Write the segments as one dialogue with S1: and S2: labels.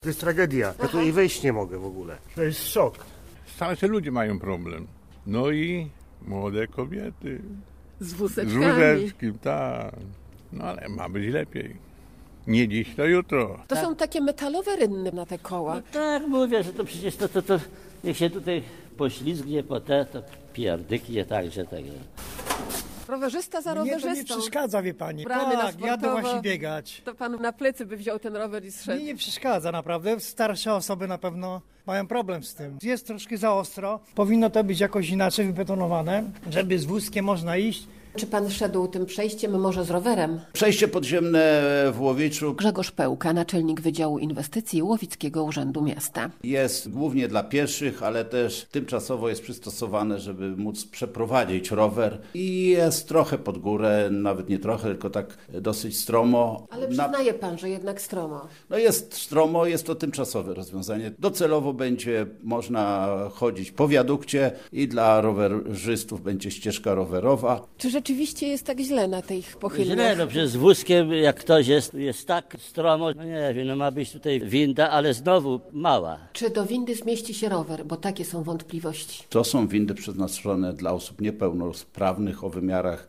S1: To jest tragedia. Ja tutaj wejść nie mogę w ogóle. To jest szok.
S2: Starsi ludzie mają problem. No i młode kobiety.
S3: Z wózeczkami.
S2: Z wózeczkiem, tak. No ale ma być lepiej. Nie dziś, to jutro.
S3: To są takie metalowe rynny na te koła.
S4: No tak, mówię, że to przecież to niech się tutaj poślizgnie po te, to pierdyknie także tego.
S3: Rowerzysta za
S5: Mnie to nie
S3: rowerzystą.
S5: przeszkadza, wie pani.
S3: Brany na
S5: Tak, jadę
S3: sportowo.
S5: właśnie biegać.
S3: To pan na plecy by wziął ten rower i zszedł.
S5: Mnie nie przeszkadza naprawdę. Starsze osoby na pewno mają problem z tym. Jest troszkę za ostro. Powinno to być jakoś inaczej wybetonowane, żeby z wózkiem można iść.
S3: Czy pan szedł tym przejściem, może z rowerem?
S6: Przejście podziemne w Łowiczu
S3: Grzegorz Pełka, naczelnik Wydziału Inwestycji Łowickiego Urzędu Miasta.
S6: jest głównie dla pieszych, ale też tymczasowo jest przystosowane, żeby móc przeprowadzić rower i jest trochę pod górę, nawet nie trochę, tylko tak dosyć stromo.
S3: Ale przyznaje pan, że jednak stromo.
S6: No jest stromo, jest to tymczasowe rozwiązanie. Docelowo będzie można chodzić po wiadukcie i dla rowerzystów będzie ścieżka rowerowa.
S3: Czy rzeczywiście jest tak źle na tych pochylniach?
S4: Źle, no przecież z wózkiem jak ktoś jest tak stromo, no nie wiem, no ma być tutaj winda, ale znowu mała.
S3: Czy do windy zmieści się rower? Bo takie są wątpliwości.
S6: To są windy przeznaczone dla osób niepełnosprawnych o wymiarach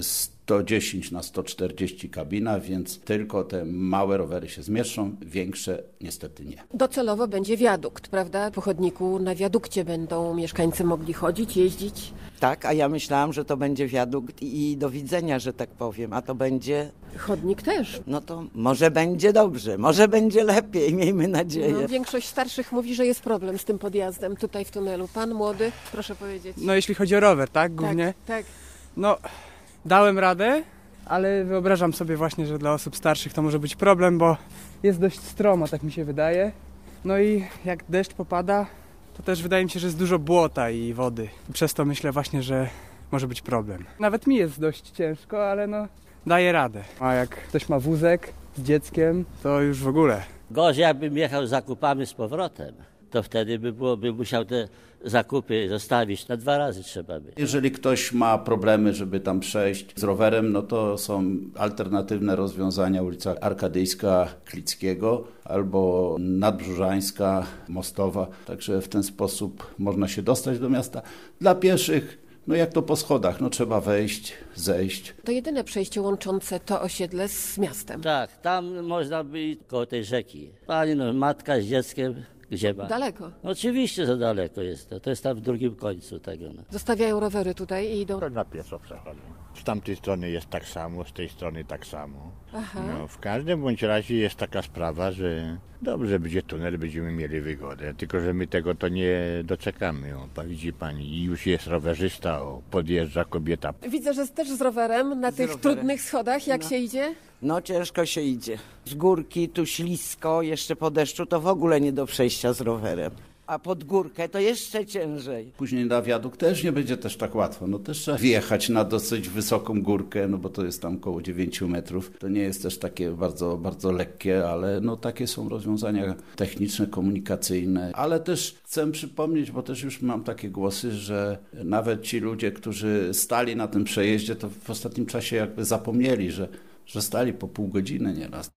S6: 110 na 140 kabina, więc tylko te małe rowery się zmieszczą, większe niestety nie.
S3: Docelowo będzie wiadukt, prawda? Po chodniku na wiadukcie będą mieszkańcy mogli chodzić, jeździć.
S7: Tak, a ja myślałam, że to będzie wiadukt i do widzenia, że tak powiem, a to będzie,
S3: Chodnik też.
S7: no to może będzie dobrze, może będzie lepiej, miejmy nadzieję.
S3: No, większość starszych mówi, że jest problem z tym podjazdem tutaj w tunelu. Pan młody, proszę powiedzieć.
S8: No jeśli chodzi o rower, tak, głównie?
S3: Tak.
S8: No, dałem radę, ale wyobrażam sobie właśnie, że dla osób starszych to może być problem, bo jest dość stromo, tak mi się wydaje. No i jak deszcz popada, to też wydaje mi się, że jest dużo błota i wody. Przez to myślę właśnie, że może być problem. Nawet mi jest dość ciężko, ale no, daję radę. A jak ktoś ma wózek z dzieckiem, to już w ogóle.
S4: Gorzej jakbym jechał z zakupami z powrotem, to wtedy by musiał te zakupy zostawić, na 2 razy trzeba by.
S6: Jeżeli ktoś ma problemy, żeby tam przejść z rowerem, no to są alternatywne rozwiązania, ulica Arkadyjska, Klickiego albo Nadbrzużańska, Mostowa. Także w ten sposób można się dostać do miasta. Dla pieszych, no jak to po schodach, no trzeba wejść, zejść.
S3: To jedyne przejście łączące to osiedle z miastem.
S4: Tak, tam można być koło tej rzeki. Pani, no matka z dzieckiem, gdzie ma?
S3: Daleko.
S4: Oczywiście, że daleko jest to. To jest tam w drugim końcu tego. No.
S3: Zostawiają rowery tutaj i idą.
S9: To na pieszo przechodzą. Z tamtej strony jest tak samo, z tej strony tak samo.
S3: Aha.
S9: No, w każdym bądź razie jest taka sprawa, że dobrze będzie tunel, będziemy mieli wygodę, tylko że my tego to nie doczekamy. O, widzi pani, i już jest rowerzysta, podjeżdża kobieta.
S3: Widzę, że też z rowerem na tych
S7: rowerem.
S3: trudnych schodach. Jak się idzie?
S7: No ciężko się idzie. Z górki tu ślisko, jeszcze po deszczu to w ogóle nie do przejścia z rowerem. A pod górkę to jeszcze ciężej.
S6: Później na wiadukt też nie będzie też tak łatwo. No też trzeba wjechać na dosyć wysoką górkę, no bo to jest tam około 9 metrów. To nie jest też takie bardzo, bardzo lekkie, ale no takie są rozwiązania techniczne, komunikacyjne. Ale też chcę przypomnieć, bo też już mam takie głosy, że nawet ci ludzie, którzy stali na tym przejeździe, to w ostatnim czasie jakby zapomnieli, że stali po pół godziny nieraz.